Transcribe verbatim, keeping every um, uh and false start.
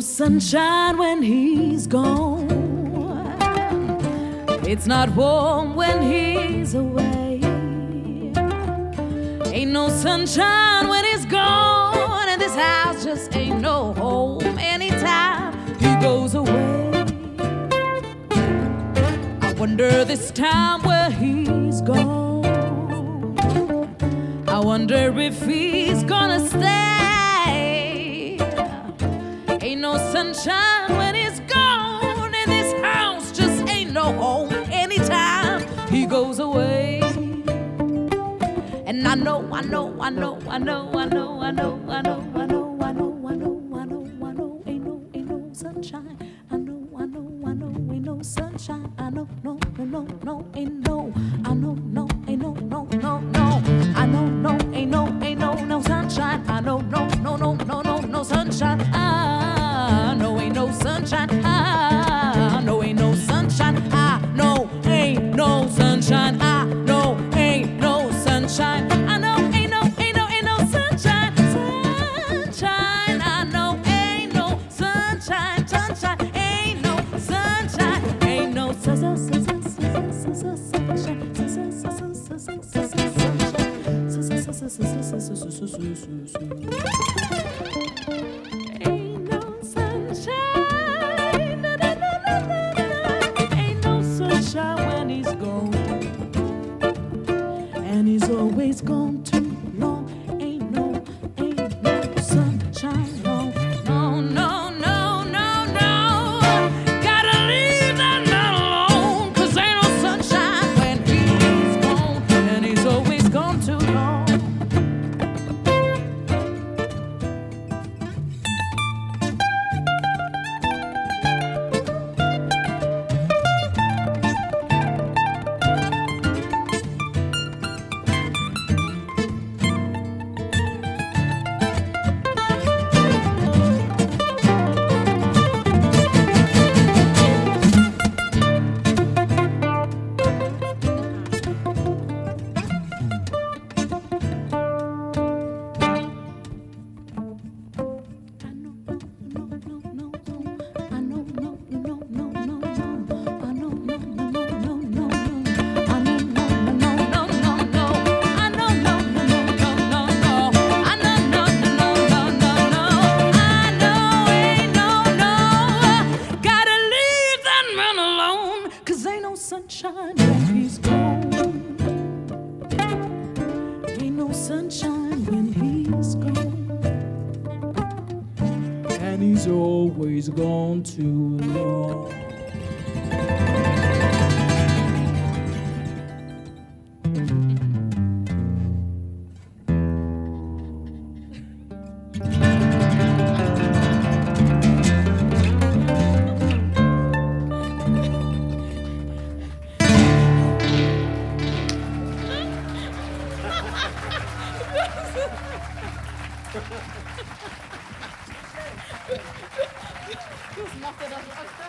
sunshine when he's gone. It's not warm when he's away. Ain't no sunshine when he's gone, and this house just ain't no home anytime he goes away. I wonder this time where he's gone. I wonder if he's gonna stay. Ain't no sunshine when he's gone, and this house just ain't no home anytime he goes away. And I know, I know, I know, I know, I know, I know, I know, I know, I know, I know, I know, I know, ain't no, ain't no sunshine. I know, I know, I know, ain't no sunshine. I know, no, no, no, no, ain't no. I know, no, ain't no, no, no, no. I know, no, ain't no, ain't no, no sunshine. I know, no, no, no, no, no, no sunshine. I know, ain't no sunshine. I know, ain't no sunshine. I know, ain't no sunshine. I know, ain't no sunshine. I know, ain't no, ain't no, ain't no sunshine. Sunshine. I know, ain't no sunshine. Sunshine. Ain't no sunshine. Ain't no sunshine. Ain't no sunshine. Ain't no sunshine when he's gone. And he's always gone too long. Ain't no, ain't no sunshine. No, no, no, no, no, no. Gotta leave that man alone. 'Cause ain't no sunshine when he's gone. And he's always gone too long. Sunshine when he's gone. Ain't no sunshine when he's gone. And he's always gone too long. There's nothing else.